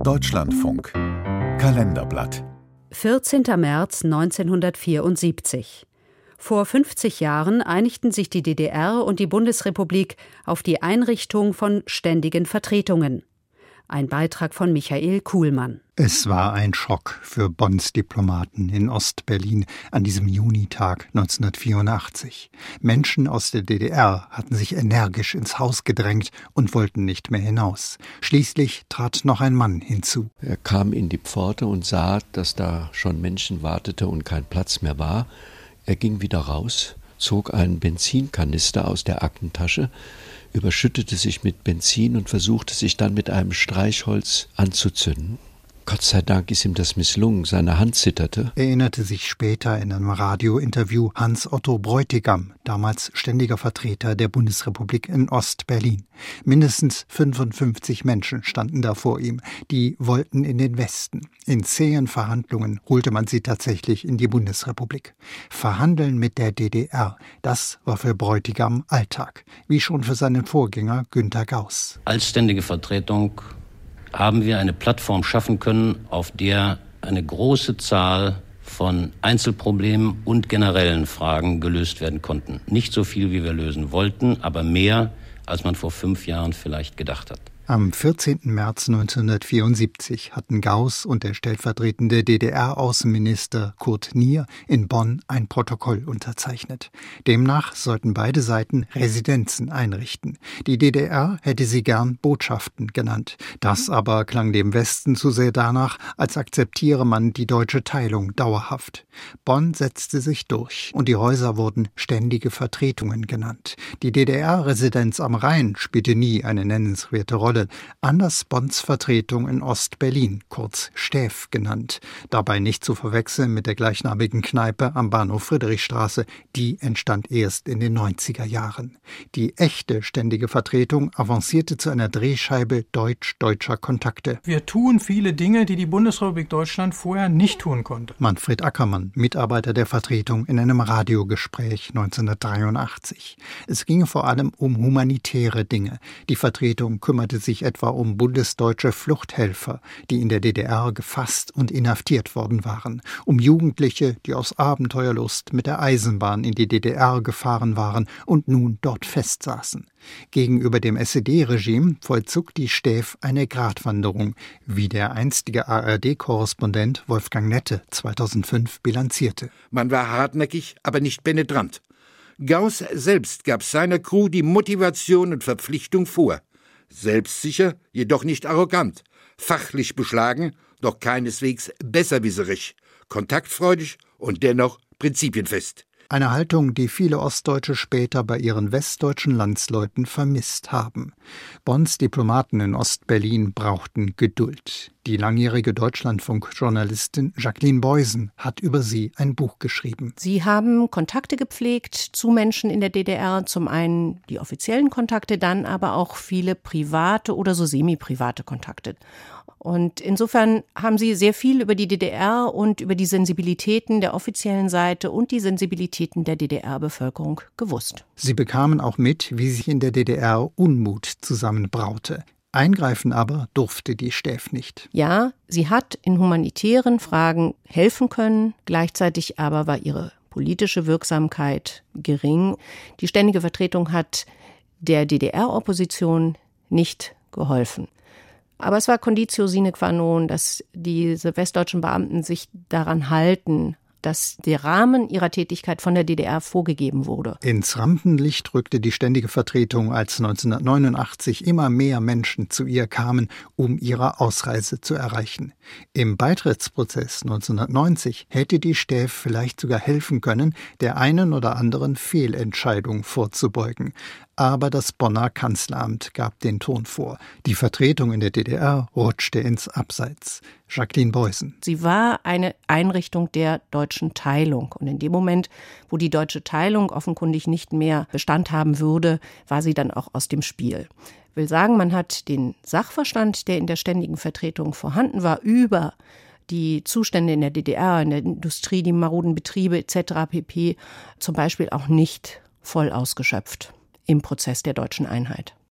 Deutschlandfunk Kalenderblatt 14. März 1974. Vor 50 Jahren einigten sich die DDR und die Bundesrepublik auf die Einrichtung von ständigen Vertretungen. Ein Beitrag von Michael Kuhlmann. Es war ein Schock für Bonns Diplomaten in Ost-Berlin an diesem Junitag 1984. Menschen aus der DDR hatten sich energisch ins Haus gedrängt und wollten nicht mehr hinaus. Schließlich trat noch ein Mann hinzu. Er kam in die Pforte und sah, dass da schon Menschen warteten und kein Platz mehr war. Er ging wieder raus, zog einen Benzinkanister aus der Aktentasche, überschüttete sich mit Benzin und versuchte sich dann mit einem Streichholz anzuzünden. Gott sei Dank ist ihm das misslungen, seine Hand zitterte. Erinnerte sich später in einem Radiointerview Hans-Otto Bräutigam, damals ständiger Vertreter der Bundesrepublik in Ost-Berlin. Mindestens 55 Menschen standen da vor ihm, die wollten in den Westen. In zähen Verhandlungen holte man sie tatsächlich in die Bundesrepublik. Verhandeln mit der DDR, das war für Bräutigam Alltag, wie schon für seinen Vorgänger Günter Gauss. Als ständige Vertretung haben wir eine Plattform schaffen können, auf der eine große Zahl von Einzelproblemen und generellen Fragen gelöst werden konnten. Nicht so viel, wie wir lösen wollten, aber mehr, als man vor 5 Jahren vielleicht gedacht hat. Am 14. März 1974 hatten Gauss und der stellvertretende DDR-Außenminister Kurt Nier in Bonn ein Protokoll unterzeichnet. Demnach sollten beide Seiten Residenzen einrichten. Die DDR hätte sie gern Botschaften genannt. Das aber klang dem Westen zu sehr danach, als akzeptiere man die deutsche Teilung dauerhaft. Bonn setzte sich durch und die Häuser wurden ständige Vertretungen genannt. Die DDR-Residenz am Rhein spielte nie eine nennenswerte Rolle. Anders Bonns Vertretung in Ost-Berlin, kurz Stäf genannt. Dabei nicht zu verwechseln mit der gleichnamigen Kneipe am Bahnhof Friedrichstraße, die entstand erst in den 90er Jahren. Die echte ständige Vertretung avancierte zu einer Drehscheibe deutsch-deutscher Kontakte. Wir tun viele Dinge, die die Bundesrepublik Deutschland vorher nicht tun konnte. Manfred Ackermann, Mitarbeiter der Vertretung in einem Radiogespräch 1983. Es ginge vor allem um humanitäre Dinge. Die Vertretung kümmerte sich etwa um bundesdeutsche Fluchthelfer, die in der DDR gefasst und inhaftiert worden waren, um Jugendliche, die aus Abenteuerlust mit der Eisenbahn in die DDR gefahren waren und nun dort festsaßen. Gegenüber dem SED-Regime vollzog die Stäf eine Gratwanderung, wie der einstige ARD-Korrespondent Wolfgang Nette 2005 bilanzierte. Man war hartnäckig, aber nicht penetrant. Gauss selbst gab seiner Crew die Motivation und Verpflichtung vor. Selbstsicher, jedoch nicht arrogant, fachlich beschlagen, doch keineswegs besserwisserisch, kontaktfreudig und dennoch prinzipienfest. Eine Haltung, die viele Ostdeutsche später bei ihren westdeutschen Landsleuten vermisst haben. Bonns Diplomaten in Ost-Berlin brauchten Geduld. Die langjährige Deutschlandfunk-Journalistin Jacqueline Beusen hat über sie ein Buch geschrieben. Sie haben Kontakte gepflegt zu Menschen in der DDR, zum einen die offiziellen Kontakte, dann aber auch viele private oder so semi-private Kontakte. Und insofern haben sie sehr viel über die DDR und über die Sensibilitäten der offiziellen Seite und die Sensibilitäten der DDR-Bevölkerung gewusst. Sie bekamen auch mit, wie sich in der DDR Unmut zusammenbraute. Eingreifen aber durfte die Stäf nicht. Ja, sie hat in humanitären Fragen helfen können, gleichzeitig aber war ihre politische Wirksamkeit gering. Die ständige Vertretung hat der DDR-Opposition nicht geholfen. Aber es war Conditio sine qua non, dass diese westdeutschen Beamten sich daran halten, dass der Rahmen ihrer Tätigkeit von der DDR vorgegeben wurde. Ins Rampenlicht rückte die ständige Vertretung, als 1989 immer mehr Menschen zu ihr kamen, um ihre Ausreise zu erreichen. Im Beitrittsprozess 1990 hätte die Stäf vielleicht sogar helfen können, der einen oder anderen Fehlentscheidung vorzubeugen. Aber das Bonner Kanzleramt gab den Ton vor. Die Vertretung in der DDR rutschte ins Abseits. Jacqueline Beusen. Sie war eine Einrichtung der deutschen Teilung. Und in dem Moment, wo die deutsche Teilung offenkundig nicht mehr Bestand haben würde, war sie dann auch aus dem Spiel. Ich will sagen, man hat den Sachverstand, der in der ständigen Vertretung vorhanden war, über die Zustände in der DDR, in der Industrie, die maroden Betriebe etc. pp. zum Beispiel auch nicht voll ausgeschöpft im Prozess der deutschen Einheit.